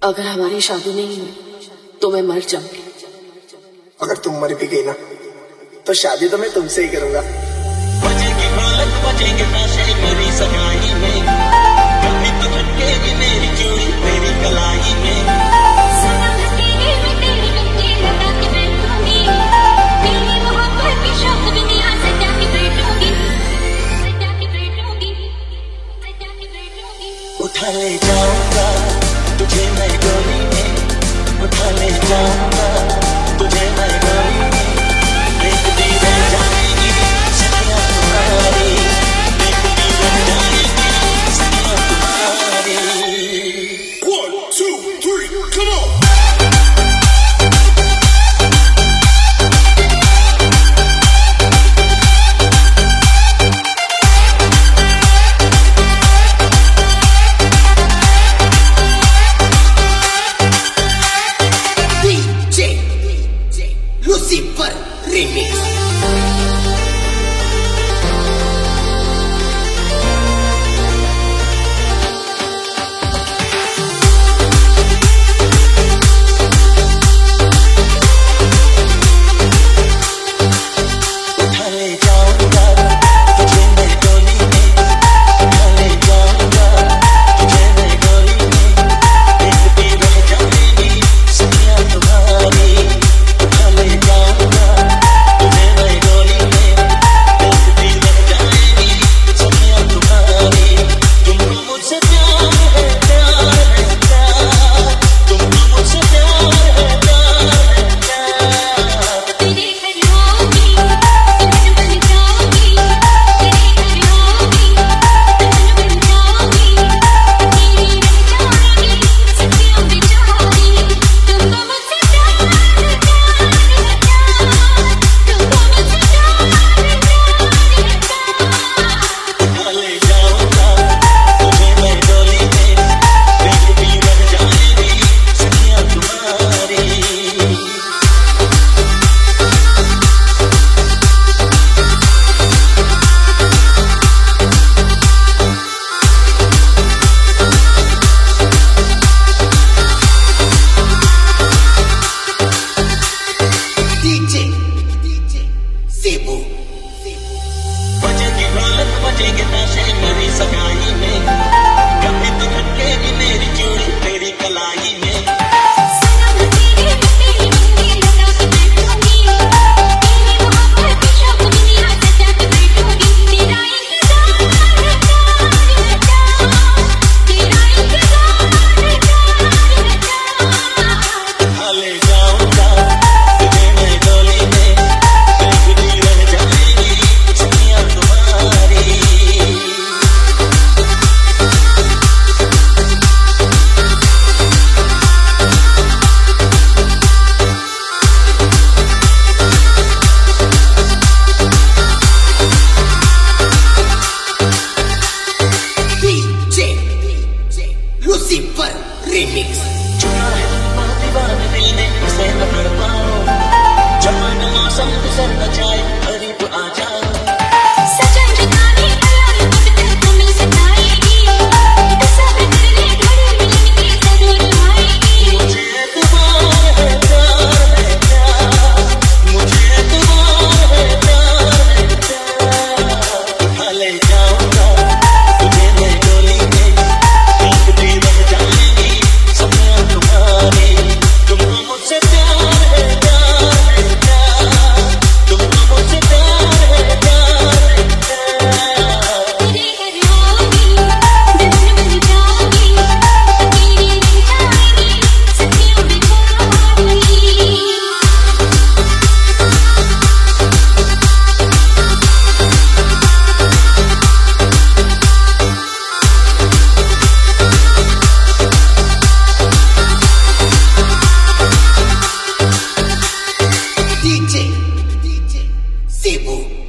अगर हमारी शादी नहीं हुई तो मैं मर जाऊंगी। अगर तुम मर भी गई ना तो शादी तो मैं तुमसे ही करूंगा। बजेगी ढोलक बजेंगे ताशे मेरी सगाई में, कभी तो खटकेगी मेरी चूड़ी तेरी कलाई में। सनम तेरे में तेरी गंजी लगा के बैठूंगी, तेरी मोहब्बत की शौक दुनिया सजा के बैठूंगी, सजा के बैठूंगी, सजा के बैठूंगी। उठा ले जाऊंगा तुझे मैं डोली में, उठा ले जाऊंगा तुझे मैं डोली में। देखती रह जाएगी सदियां तुम्हारी, देखती रह जाएगी सदियां तुम्हारी। 1, 2, 3, come on! Lucifer Remix. बजेंगे ताशे मेरी सगाई में, कभी तो खटकेगी मेरी चूड़ी तेरी कलाई में। सनम तेरे में तेरी गंजी लगा के बैठूंगी, तेरी मोहब्बत की शौक दुनिया सजा के बैठूंगी। तेरा इंतजार है तेरा इंतजार उठा ले जाऊंगा तुझे मैं डोली में, देखती रह जाएगी सदियां तुम्हारी। Lucifer Remix. चुना है दीवाने दिल ने उसे न कर पाओ, जवान मौसम गुजर न जाए करीब आ जाओ। सजन जुदाई अलार्म बजकर तुम्हें सताएगी, सब्र कर ले घड़ी मिलन की जरूर आएगी। मुझे एतबार है प्यार है प्यार, मुझे एतबार है प्यार है प्यार। उठा ले जाऊंगा तुझे मैं डोली में, देखती रह जाएगी सदियां तुम्हारी। तुमको मुझसे प्यार है प्यार, तुमको मुझसे प्यार है प्यार। तेरे घर आऊंगी दुल्हन बन जाऊंगी, तेरी रह जाएगी सदियों बेखुमारी। DJ Cebu